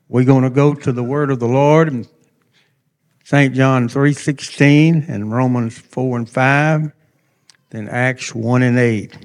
We're going to go to the word of the Lord in St. John 3:16 and Romans 4 and 5, then Acts 1 and 8.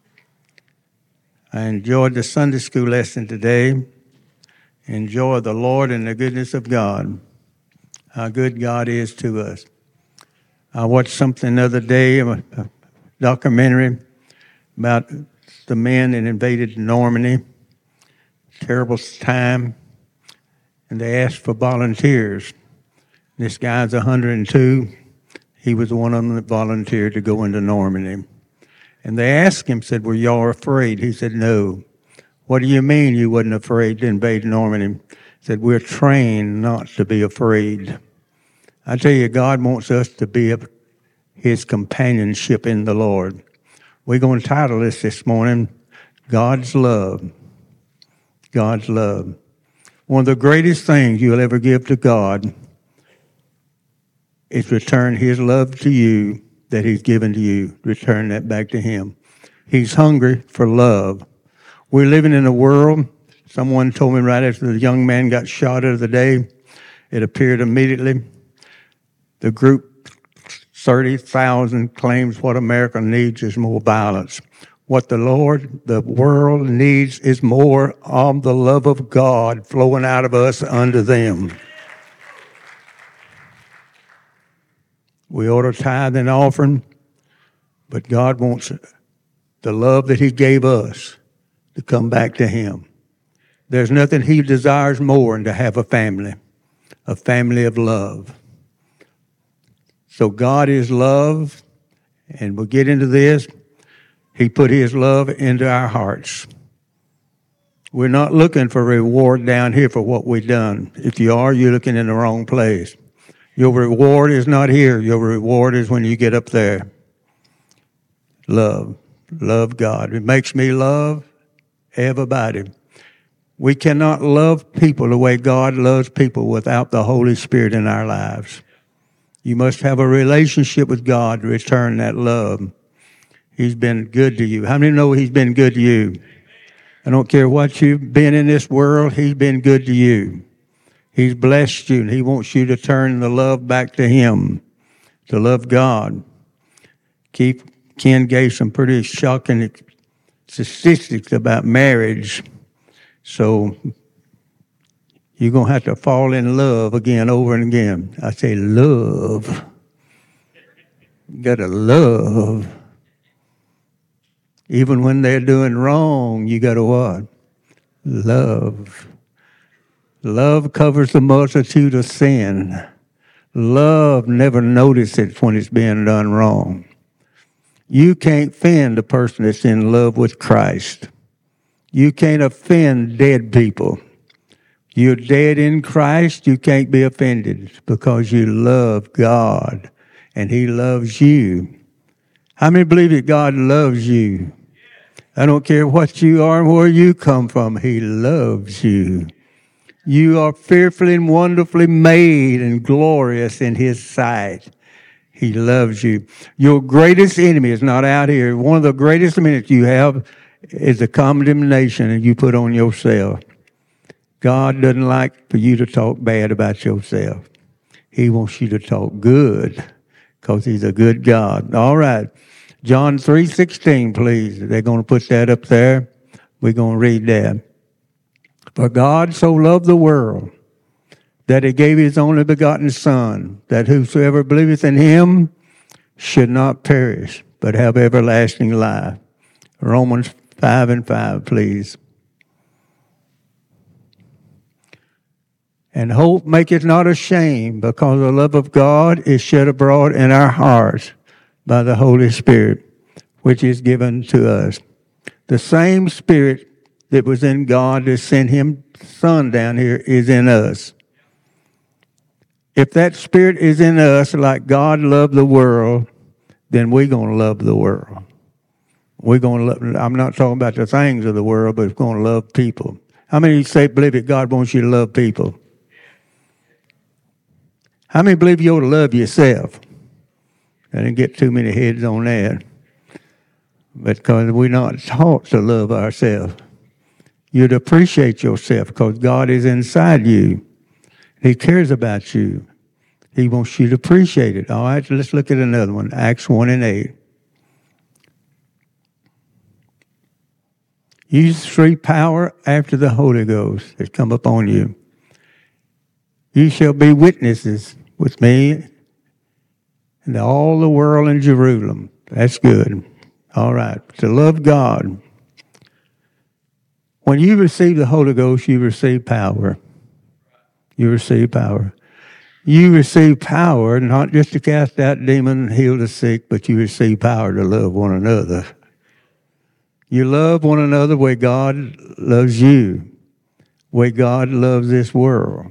I enjoyed the Sunday school lesson today. Enjoy the Lord and the goodness of God, how good God is to us. I watched something the other day, a documentary about the men that invaded Normandy. Terrible time. And they asked for volunteers. This guy's 102. He was one of them that volunteered to go into Normandy. And they asked him, said, were y'all afraid? He said, no. What do you mean you wasn't afraid to invade Normandy? He said, we're trained not to be afraid. I tell you, God wants us to be his companionship in the Lord. We're going to title this morning, God's Love. God's love. One of the greatest things you'll ever give to God is return his love to you that he's given to you. Return that back to him. He's hungry for love. We're living in a world, someone told me right after the young man got shot the other day, it appeared immediately. The group 30,000 claims what America needs is more violence. What the world needs is more of the love of God flowing out of us unto them. We ought to tithe and offering, but God wants the love that he gave us to come back to him. There's nothing he desires more than to have a family of love. So God is love, and we'll get into this. He put his love into our hearts. We're not looking for reward down here for what we've done. If you are, you're looking in the wrong place. Your reward is not here. Your reward is when you get up there. Love. Love God. It makes me love everybody. We cannot love people the way God loves people without the Holy Spirit in our lives. You must have a relationship with God to return that love. He's been good to you. How many know he's been good to you? I don't care what you've been in this world, he's been good to you. He's blessed you, and he wants you to turn the love back to him, to love God. Ken gave some pretty shocking statistics about marriage. So you're going to have to fall in love again, over and again. I say love. You got to love. Even when they're doing wrong, you got to what? Love. Love covers the multitude of sin. Love never notices when it's being done wrong. You can't offend a person that's in love with Christ. You can't offend dead people. You're dead in Christ, you can't be offended because you love God and he loves you. How many believe that God loves you? I don't care what you are and where you come from. He loves you. You are fearfully and wonderfully made and glorious in his sight. He loves you. Your greatest enemy is not out here. One of the greatest enemies you have is the condemnation that you put on yourself. God doesn't like for you to talk bad about yourself. He wants you to talk good because he's a good God. All right. John 3:16, please. They're going to put that up there. We're going to read that. For God so loved the world that he gave his only begotten Son, that whosoever believeth in him should not perish, but have everlasting life. Romans 5 and 5, please. And hope maketh not ashamed, because the love of God is shed abroad in our hearts by the Holy Spirit, which is given to us. The same Spirit that was in God that sent him Son down here is in us. If that Spirit is in us like God loved the world, then we're going to love the world. We're going to love, I'm not talking about the things of the world, but we're going to love people. How many of you believe that God wants you to love people? How many believe you ought to love yourself? I didn't get too many heads on that. Because we're not taught to love ourselves. You'd appreciate yourself because God is inside you. He cares about you. He wants you to appreciate it. All right, let's look at another one. Acts 1:8. You receive power after the Holy Ghost has come upon you. You shall be witnesses with me and all the world in Jerusalem. That's good. All right. To love God. When you receive the Holy Ghost, you receive power. You receive power. You receive power not just to cast out demons and heal the sick, but you receive power to love one another. You love one another the way God loves you, the way God loves this world.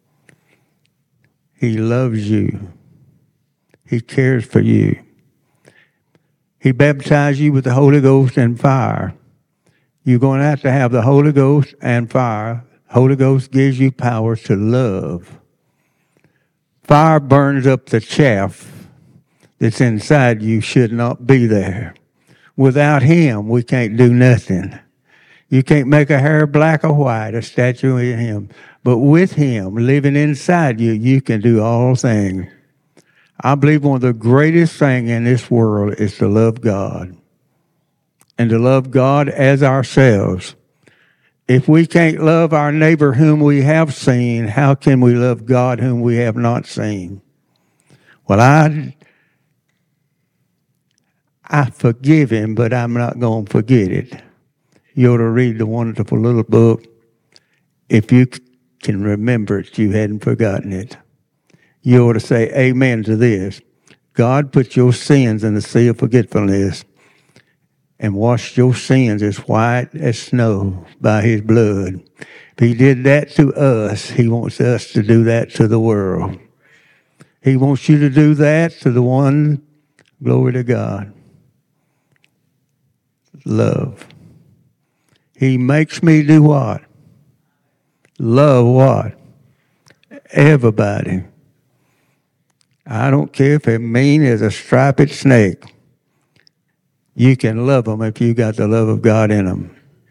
He loves you. He cares for you. He baptized you with the Holy Ghost and fire. You're going to have the Holy Ghost and fire. Holy Ghost gives you power to love. Fire burns up the chaff that's inside you, should not be there. Without Him, we can't do nothing. You can't make a hair black or white, a statue in Him. But with Him living inside you, you can do all things. I believe one of the greatest things in this world is to love God. And to love God as ourselves. If we can't love our neighbor whom we have seen, how can we love God whom we have not seen? Well, I forgive him, but I'm not going to forget it. You ought to read the wonderful little book. If you can remember it, you hadn't forgotten it. You ought to say amen to this. God put your sins in the sea of forgetfulness and washed your sins as white as snow by His blood. If He did that to us, He wants us to do that to the world. He wants you to do that to the one, glory to God. Love. He makes me do what? Love what? Everybody. I don't care if they're mean as a striped snake. You can love them if you got the love of God in them.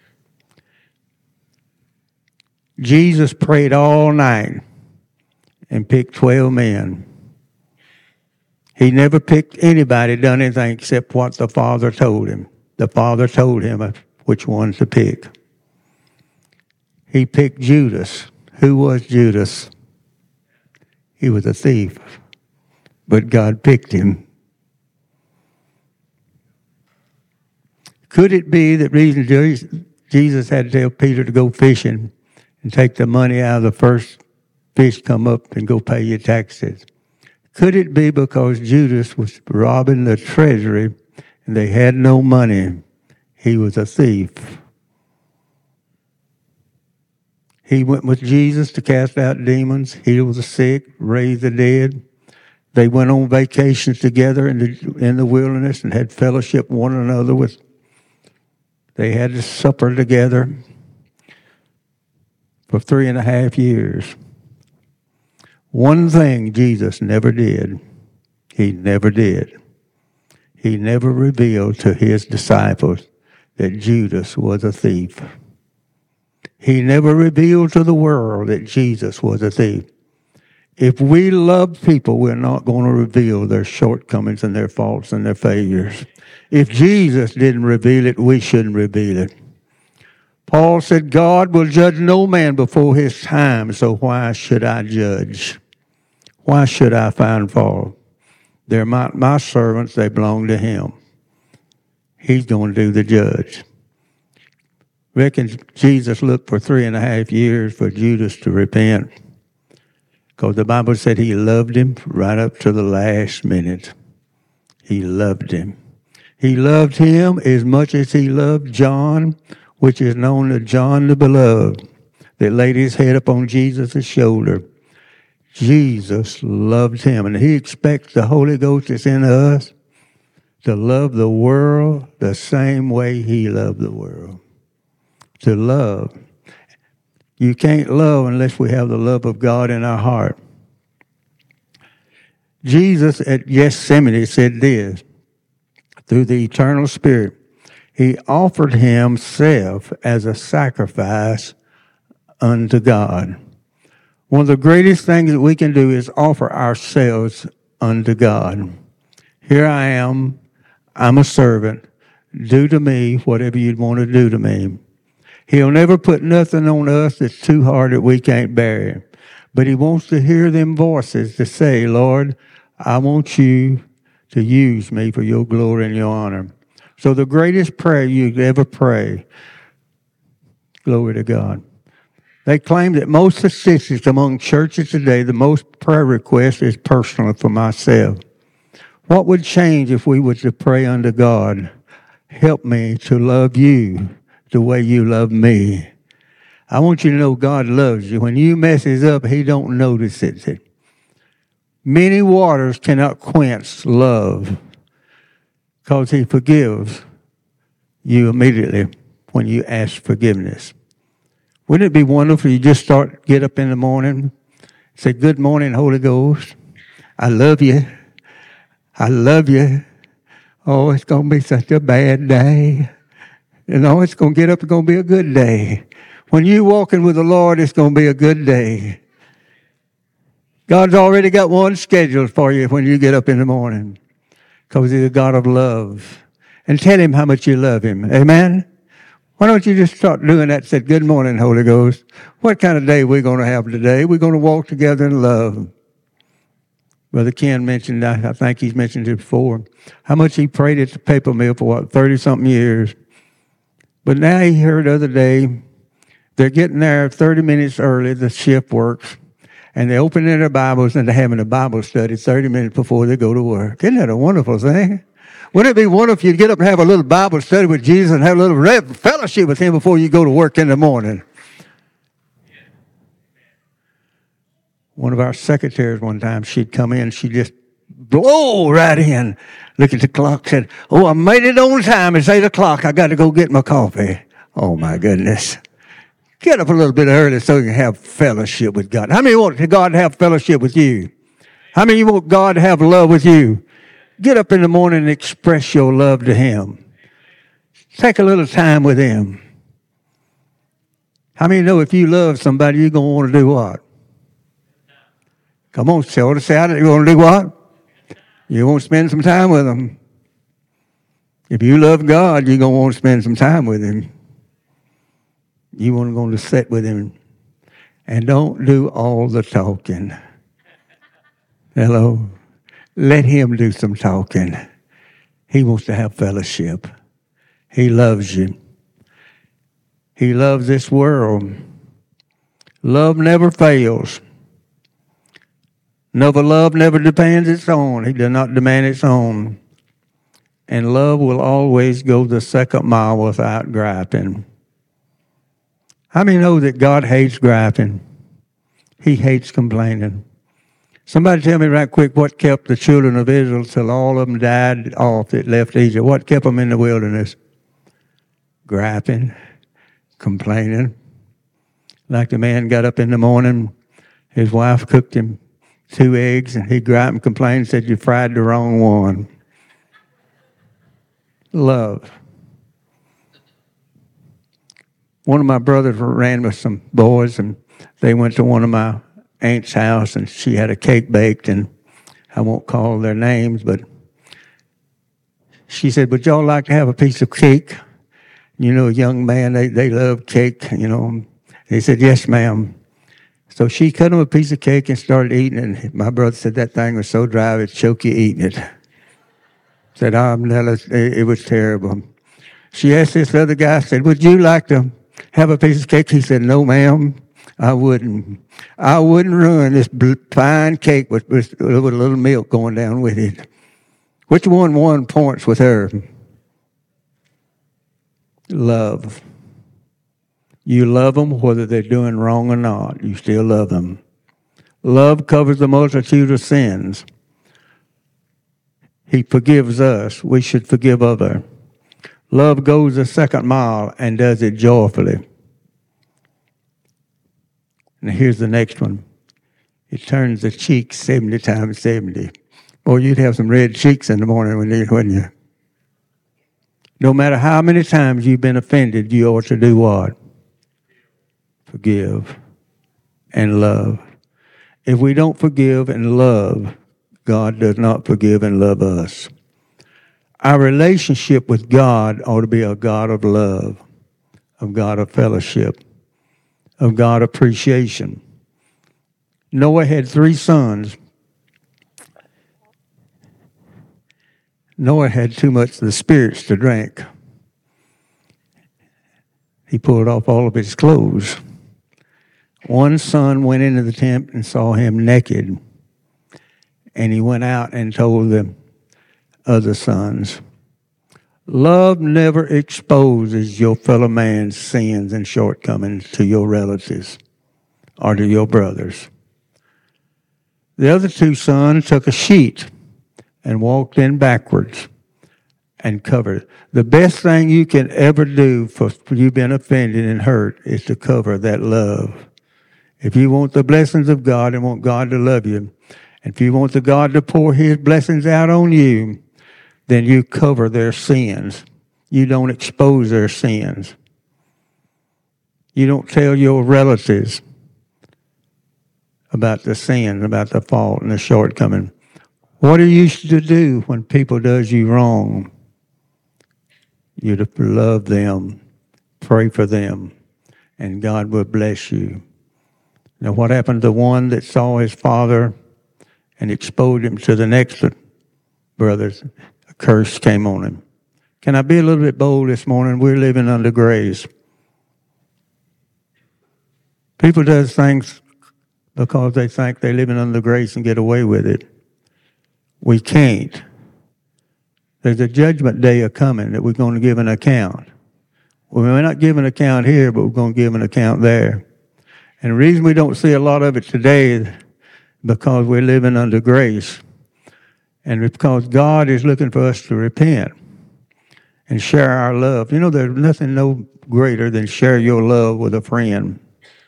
Jesus prayed all night and picked 12 men. He never picked anybody, done anything except what the Father told him. The Father told him which ones to pick. He picked Judas. Who was Judas? He was a thief, but God picked him. Could it be that reason Jesus had to tell Peter to go fishing and take the money out of the first fish come up and go pay your taxes? Could it be because Judas was robbing the treasury and they had no money? He was a thief. He went with Jesus to cast out demons, heal the sick, raise the dead. They went on vacations together in the wilderness and had fellowship one another with. They had a supper together for 3.5 years. One thing Jesus never did. He never did. He never revealed to his disciples that Judas was a thief. He never revealed to the world that Jesus was a thief. If we love people, we're not going to reveal their shortcomings and their faults and their failures. If Jesus didn't reveal it, we shouldn't reveal it. Paul said, God will judge no man before his time, so why should I judge? Why should I find fault? They're my servants, they belong to him. He's going to do the judge. Reckon Jesus looked for 3.5 years for Judas to repent, because the Bible said he loved him right up to the last minute. He loved him. He loved him as much as he loved John, which is known as John the Beloved, that laid his head upon Jesus' shoulder. Jesus loved him, and he expects the Holy Ghost that's in us to love the world the same way he loved the world. To love. You can't love unless we have the love of God in our heart. Jesus at Gethsemane said this, through the eternal Spirit, He offered himself as a sacrifice unto God. One of the greatest things that we can do is offer ourselves unto God. Here I am. I'm a servant. Do to me whatever you'd want to do to me. He'll never put nothing on us that's too hard that we can't bear. But he wants to hear them voices to say, Lord, I want you to use me for your glory and your honor. So the greatest prayer you could ever pray, glory to God. They claim that most statistics among churches today, the most prayer request is personal for myself. What would change if we were to pray unto God? Help me to love you the way you love me. I want you to know God loves you. When you messes up, he don't notice it. Many waters cannot quench love because he forgives you immediately when you ask forgiveness. Wouldn't it be wonderful if you just get up in the morning, say, good morning, Holy Ghost. I love you. I love you. Oh, it's going to be such a bad day. It's going to get up, it's going to be a good day. When you're walking with the Lord, it's going to be a good day. God's already got one scheduled for you when you get up in the morning because he's a God of love. And tell him how much you love him. Amen? Why don't you just start doing that? Say, good morning, Holy Ghost. What kind of day are we going to have today? We're going to walk together in love. Brother Ken mentioned, I think he's mentioned it before, how much he prayed at the paper mill for 30-something years. But now he heard the other day, they're getting there 30 minutes early, the shift works, and they're opening their Bibles and they're having a Bible study 30 minutes before they go to work. Isn't that a wonderful thing? Wouldn't it be wonderful if you'd get up and have a little Bible study with Jesus and have a little fellowship with him before you go to work in the morning? One of our secretaries one time, she'd come in, she'd just blow right in, look at the clock, said, oh, I made it on time. It's 8 o'clock. I got to go get my coffee. Oh, my goodness. Get up a little bit early so you can have fellowship with God. How many want God to have fellowship with you? How many want God to have love with you? Get up in the morning and express your love to him. Take a little time with him. How many know if you love somebody, you're going to want to do what? Come on, say out. You want to do what? You want to spend some time with him. If you love God, you're going to want to spend some time with him. You want to go to sit with him. And don't do all the talking. Hello? Let him do some talking. He wants to have fellowship. He loves you. He loves this world. Love never fails. Love never demands its own. He does not demand its own. And love will always go the second mile without griping. How many know that God hates griping? He hates complaining. Somebody tell me right quick what kept the children of Israel till all of them died off that left Egypt. What kept them in the wilderness? Griping, complaining. Like the man got up in the morning, his wife cooked him 2 eggs, and he griped and complained and said, you fried the wrong one. Love. One of my brothers ran with some boys, and they went to one of my aunt's house, and she had a cake baked, and I won't call their names, but she said, would y'all like to have a piece of cake? You know, a young man, they love cake, you know. They said, yes, ma'am. So she cut him a piece of cake and started eating it. And my brother said that thing was so dry, it'd choke you eating it. Said, it was terrible. She asked this other guy, said, would you like to have a piece of cake? He said, no, ma'am, I wouldn't. I wouldn't ruin this fine cake with a little milk going down with it. Which one won points with her? Love. You love them whether they're doing wrong or not. You still love them. Love covers the multitude of sins. He forgives us. We should forgive others. Love goes the second mile and does it joyfully. And here's the next one. It turns the cheeks 70 times 70. Boy, you'd have some red cheeks in the morning, wouldn't you? No matter how many times you've been offended, you ought to do what? Forgive and love. If we don't forgive and love, God does not forgive and love us. Our relationship with God ought to be a God of love, of God of fellowship, of God appreciation. Noah had 3 sons. Noah had too much of the spirits to drink. He pulled off all of his clothes. One son went into the tent and saw him naked. And he went out and told the other sons. Love never exposes your fellow man's sins and shortcomings to your relatives or to your brothers. The other 2 sons took a sheet and walked in backwards and covered it. The best thing you can ever do for you being offended and hurt is to cover that love. If you want the blessings of God and want God to love you, and if you want the God to pour his blessings out on you, then you cover their sins. You don't expose their sins. You don't tell your relatives about the sin, about the fault and the shortcoming. What are you to do when people does you wrong? You to love them, pray for them, and God will bless you. Now, what happened to the one that saw his father and exposed him to the next brothers? A curse came on him. Can I be a little bit bold this morning? We're living under grace. People does things because they think they're living under grace and get away with it. We can't. There's a judgment day a-coming that we're going to give an account. Well, we may not give an account here, but we're going to give an account there. And the reason we don't see a lot of it today is because we're living under grace. And because God is looking for us to repent and share our love. You know, there's nothing no greater than share your love with a friend.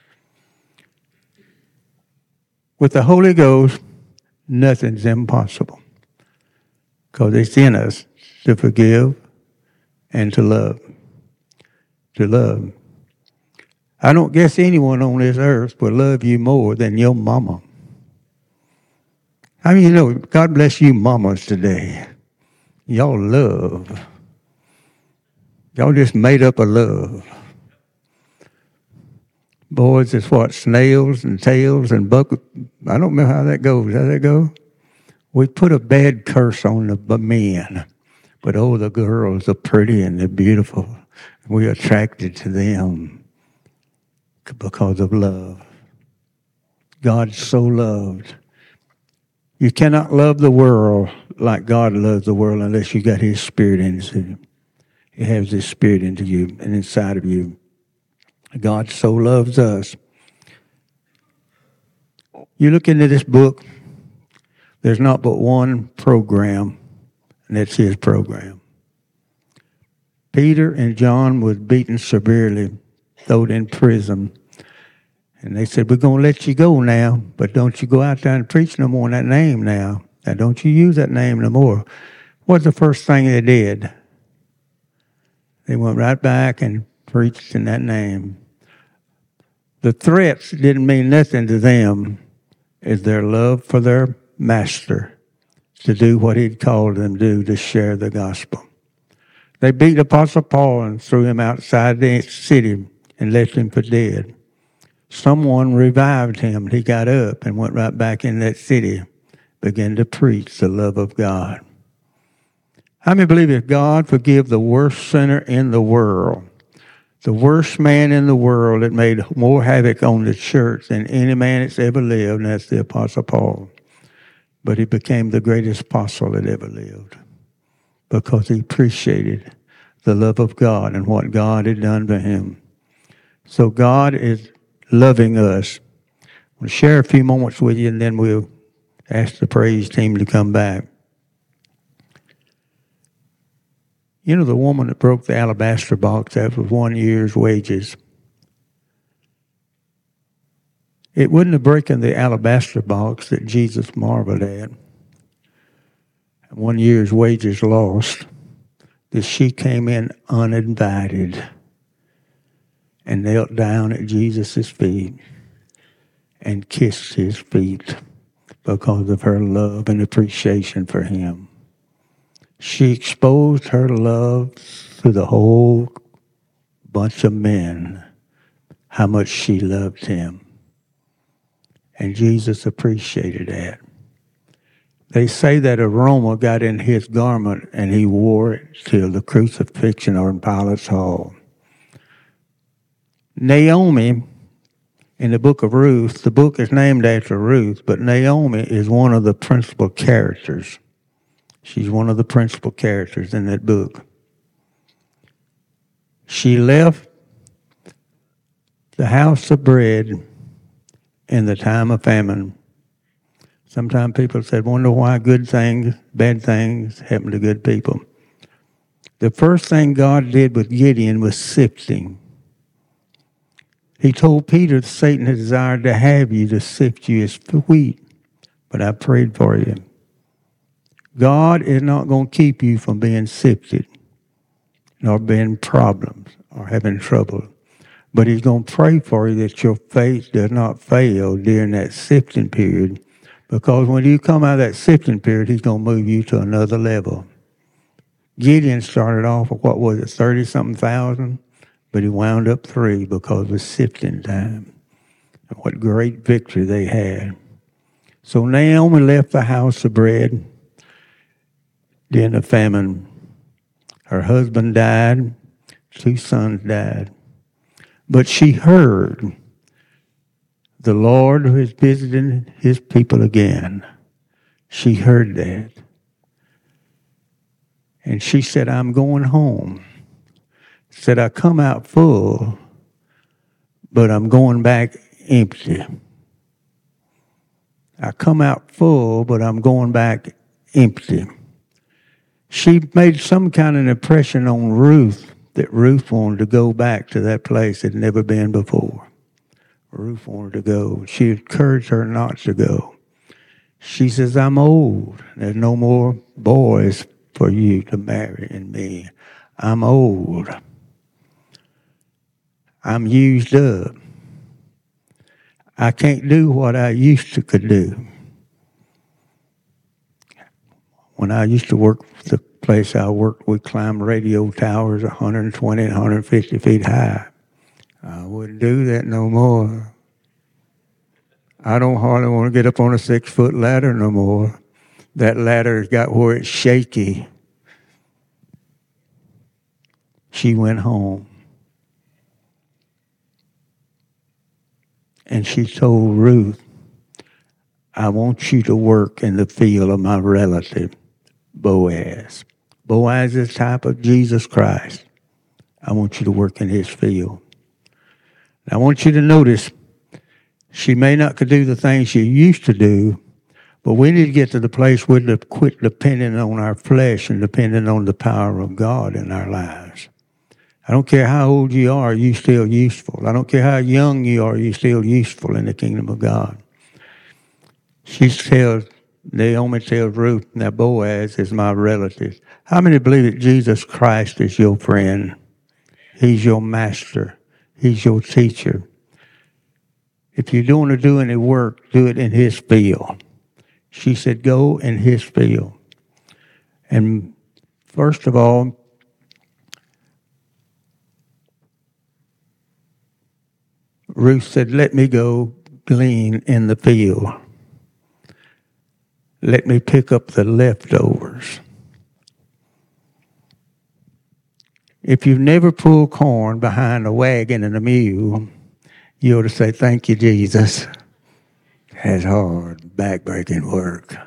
With the Holy Ghost, nothing's impossible. Because it's in us to forgive and to love. To love. I don't guess anyone on this earth will love you more than your mama. I mean, you know, God bless you mamas today. Y'all love. Y'all just made up a love. Boys, it's what? Snails and tails and bucket. I don't know how that goes. How that go? We put a bad curse on the men. But oh, the girls are pretty and they're beautiful. We're attracted to them because of love. God so loved. You cannot love the world like God loves the world unless you got his spirit into you. He has his spirit into you and inside of you. God so loves us. You look into this book, there's not but one program, and that's his program. Peter and John was beaten severely, thrown in prison. And they said, we're going to let you go now, but don't you go out there and preach no more in that name now. Now, don't you use that name no more. What's the first thing they did? They went right back and preached in that name. The threats didn't mean nothing to them. It's their love for their master to do what he'd called them to do, to share the gospel. They beat Apostle Paul and threw him outside the city and left him for dead. Someone revived him, and he got up and went right back in that city, began to preach the love of God. How many believe if God forgive the worst sinner in the world, the worst man in the world that made more havoc on the church than any man that's ever lived, and that's the Apostle Paul. But he became the greatest apostle that ever lived because he appreciated the love of God and what God had done for him. So God is loving us. We'll share a few moments with you, and then we'll ask the praise team to come back. You know, the woman that broke the alabaster box, that was 1 year's wages. It wasn't the breaking the alabaster box that Jesus marveled at. 1 year's wages lost. that she came in uninvited and knelt down at Jesus' feet and kissed his feet because of her love and appreciation for him. She exposed her love to the whole bunch of men, how much she loved him. And Jesus appreciated that. They say that aroma got in his garment and he wore it till the crucifixion or in Pilate's hall. Naomi, in the book of Ruth, the book is named after Ruth, but Naomi is one of the principal characters. She's one of the principal characters in that book. She left the house of bread in the time of famine. Sometimes people said, wonder why good things, bad things happen to good people. The first thing God did with Gideon was sifting. He told Peter that Satan had desired to have you to sift you as wheat, but I prayed for you. God is not going to keep you from being sifted, nor being problems, or having trouble. But he's going to pray for you that your faith does not fail during that sifting period, because when you come out of that sifting period, he's going to move you to another level. Gideon started off with, 30-something thousand? But he wound up 3 because of sifting time. And what great victory they had. So Naomi left the house of bread during the famine. Her husband died. 2 sons died. But she heard the Lord is visiting his people again. She heard that. And she said, I'm going home. Said, I come out full, but I'm going back empty. I come out full, but I'm going back empty. She made some kind of impression on Ruth that Ruth wanted to go back to that place it had never been before. Ruth wanted to go. She encouraged her not to go. She says, I'm old. There's no more boys for you to marry in me. I'm old. I'm used up. I can't do what I used to could do. When I used to work for the place I worked, we climbed radio towers 120 and 150 feet high. I wouldn't do that no more. I don't hardly want to get up on a 6-foot ladder no more. That ladder's got where it's shaky. She went home. And she told Ruth, I want you to work in the field of my relative, Boaz. Boaz is a type of Jesus Christ. I want you to work in his field. I want you to notice, she may not could do the things she used to do, but we need to get to the place where we quit depending on our flesh and depending on the power of God in our lives. I don't care how old you are, you're still useful. I don't care how young you are, you're still useful in the kingdom of God. Naomi tells Ruth, now Boaz is my relative. How many believe that Jesus Christ is your friend? He's your master. He's your teacher. If you're going to do any work, do it in his field. She said, go in his field. And first of all, Ruth said, let me go glean in the field. Let me pick up the leftovers. If you've never pulled corn behind a wagon and a mule, you ought to say, thank you, Jesus. That's hard, backbreaking work.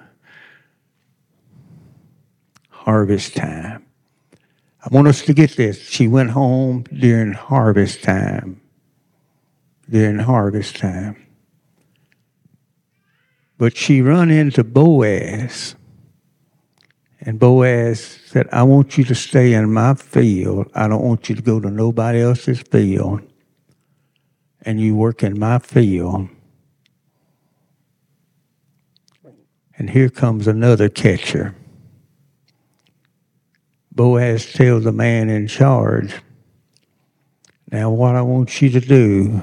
Harvest time. I want us to get this. She went home during harvest time. During harvest time. But she run into Boaz. And Boaz said, I want you to stay in my field. I don't want you to go to nobody else's field. And you work in my field. And here comes another catcher. Boaz tells the man in charge, now what I want you to do,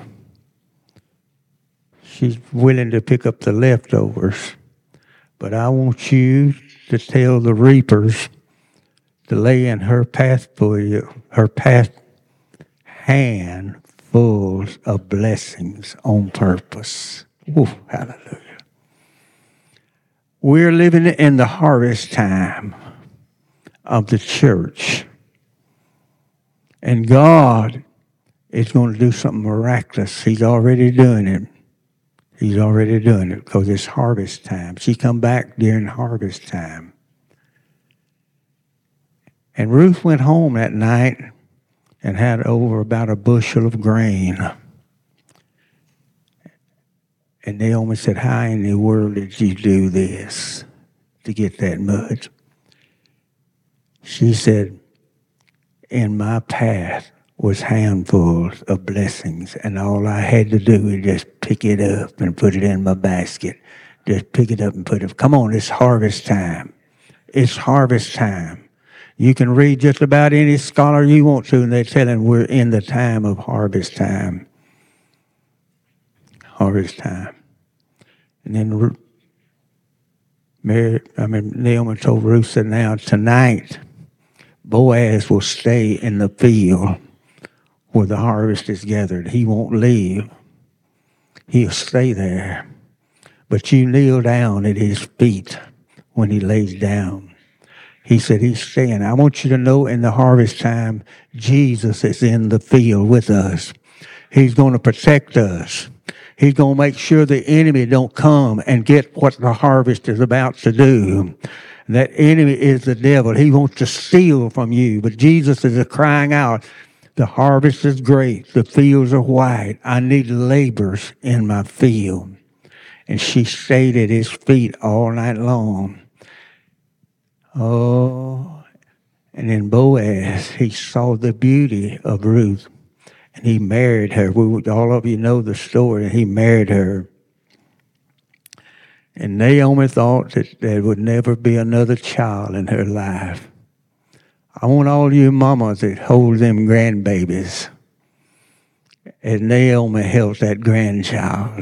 she's willing to pick up the leftovers, but I want you to tell the reapers to lay in her path for you, her path handfuls of blessings on purpose. Ooh, hallelujah. We're living in the harvest time of the church. And God is going to do something miraculous. He's already doing it. He's already doing it because it's harvest time. She come back during harvest time. And Ruth went home that night and had over about a bushel of grain. And Naomi said, how in the world did you do this to get that much? She said, in my path was handfuls of blessings, and all I had to do was just pick it up and put it in my basket. Just pick it up and put it. Come on, it's harvest time. It's harvest time. You can read just about any scholar you want to, and they're telling we're in the time of harvest time. Harvest time. And then Naomi told Ruth, said, now tonight, Boaz will stay in the field where the harvest is gathered. He won't leave. He'll stay there. But you kneel down at his feet when he lays down. He said he's staying. I want you to know in the harvest time, Jesus is in the field with us. He's going to protect us. He's going to make sure the enemy don't come and get what the harvest is about to do. That enemy is the devil. He wants to steal from you. But Jesus is crying out, the harvest is great. The fields are white. I need laborers in my field. And she stayed at his feet all night long. Oh, and then Boaz, he saw the beauty of Ruth. And he married her. All of you know the story. He married her. And Naomi thought that there would never be another child in her life. I want all you mamas that hold them grandbabies as Naomi held that grandchild.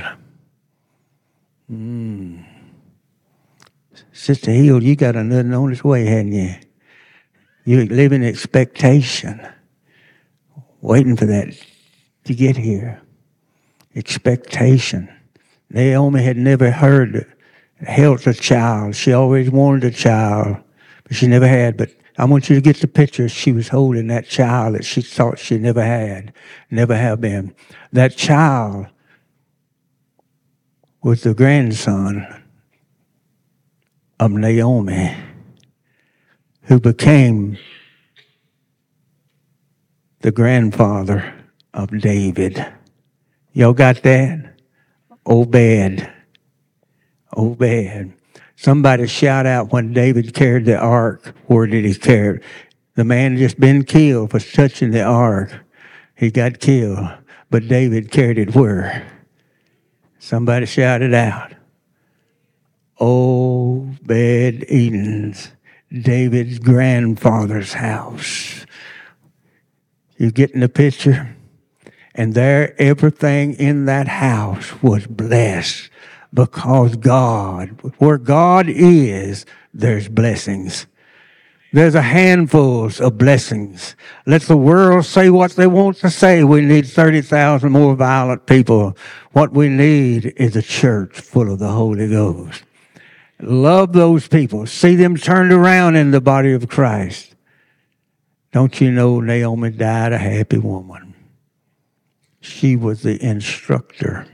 Sister Hill, you got another on its way, hadn't you? You live in expectation, waiting for that to get here. Expectation. Naomi had never held a child. She always wanted a child, but she never had. But I want you to get the picture. She was holding that child that she thought she never had, never have been. That child was the grandson of Naomi, who became the grandfather of David. Y'all got that? Obed. Somebody shout out when David carried the ark. Where did he carry it? The man just been killed for touching the ark. He got killed. But David carried it where? Somebody shouted out. Obed-Edom's, David's grandfather's house. You getting the picture? And there, everything in that house was blessed because God, where God is, there's blessings. There's a handfuls of blessings. Let the world say what they want to say. We need 30,000 more violent people. What we need is a church full of the Holy Ghost. Love those people. See them turned around in the body of Christ. Don't you know Naomi died a happy woman? She was the instructor.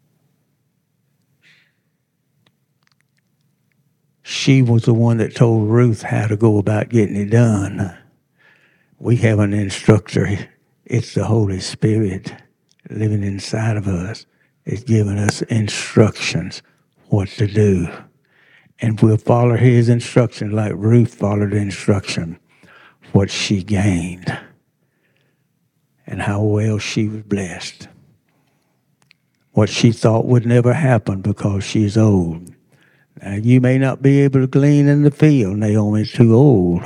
She was the one that told Ruth how to go about getting it done. We have an instructor. It's the Holy Spirit living inside of us. It's giving us instructions what to do. And we'll follow his instruction like Ruth followed the instruction, what she gained and how well she was blessed. What she thought would never happen because she's old. Now, you may not be able to glean in the field. Naomi's too old.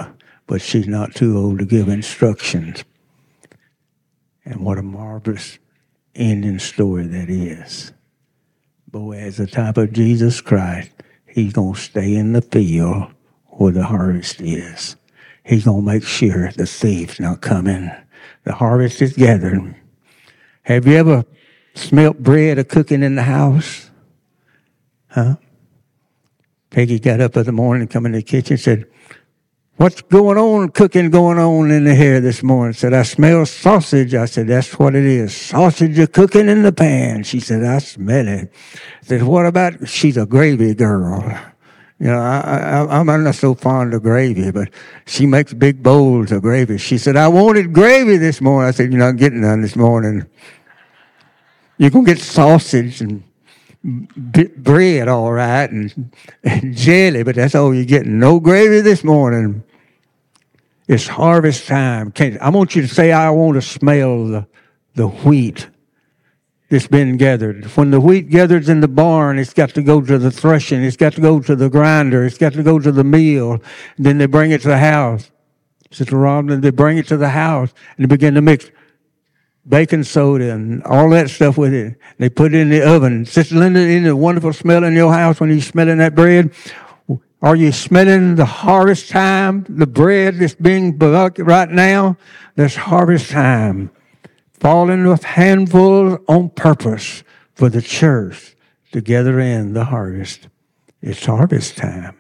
but she's not too old to give instructions. And what a marvelous ending story that is. Boaz, the type of Jesus Christ, he's going to stay in the field where the harvest is. He's going to make sure the thief's not coming. The harvest is gathered. Have you ever smelt bread a cooking in the house? Huh? Peggy got up in the morning, come in the kitchen, said, "What's going on, cooking going on in the here this morning?" Said, "I smell sausage." I said, "That's what it is. Sausage are cooking in the pan." She said, "I smell it." I said, "What about," she's a gravy girl. You know, I'm not so fond of gravy, but she makes big bowls of gravy. She said, "I wanted gravy this morning." I said, "You're not getting none this morning. You're going to get sausage and bread, all right, and jelly, but that's all you're getting. No gravy this morning." It's harvest time. I want you to say, "I want to smell the wheat that's been gathered." When the wheat gathers in the barn, it's got to go to the threshing. It's got to go to the grinder. It's got to go to the mill. Then they bring it to the house. Sister Robin, they bring it to the house, and they begin to mix baking soda and all that stuff with it. They put it in the oven. Sister Linda, isn't it a wonderful smell in your house when you're smelling that bread? Are you smelling the harvest time, the bread that's being baked right now? There's harvest time. Falling with handfuls on purpose for the church to gather in the harvest. It's harvest time.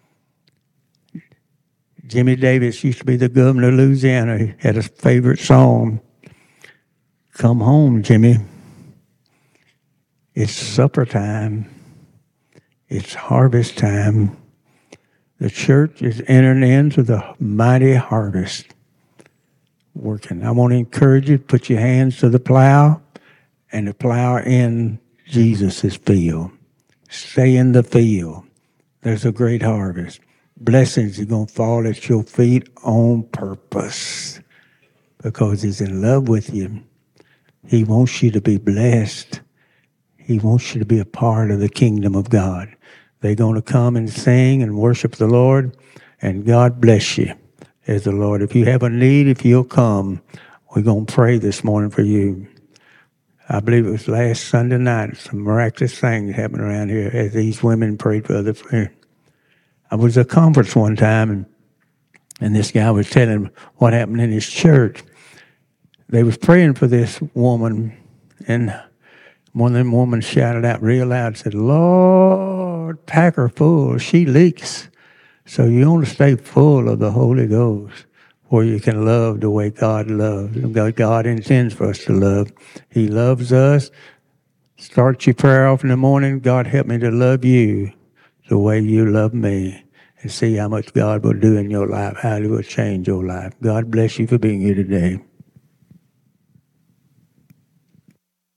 Jimmy Davis used to be the governor of Louisiana. He had a favorite song. "Come home, Jimmy. It's supper time. It's harvest time." The church is entering into the mighty harvest. Working. I want to encourage you to put your hands to the plow and the plow in Jesus' field. Stay in the field. There's a great harvest. Blessings are going to fall at your feet on purpose because he's in love with you. He wants you to be blessed. He wants you to be a part of the kingdom of God. They're going to come and sing and worship the Lord, and God bless you as the Lord. If you have a need, if you'll come, we're going to pray this morning for you. I believe it was last Sunday night, some miraculous things happened around here as these women prayed for other friends. I was at a conference one time, and this guy was telling what happened in his church. They was praying for this woman, and one of them women shouted out real loud, said, "Lord, pack her full. She leaks." So you want to stay full of the Holy Ghost where you can love the way God loves. God intends for us to love. He loves us. Start your prayer off in the morning. "God, help me to love you the way you love me." And see how much God will do in your life, how He will change your life. God bless you for being here today.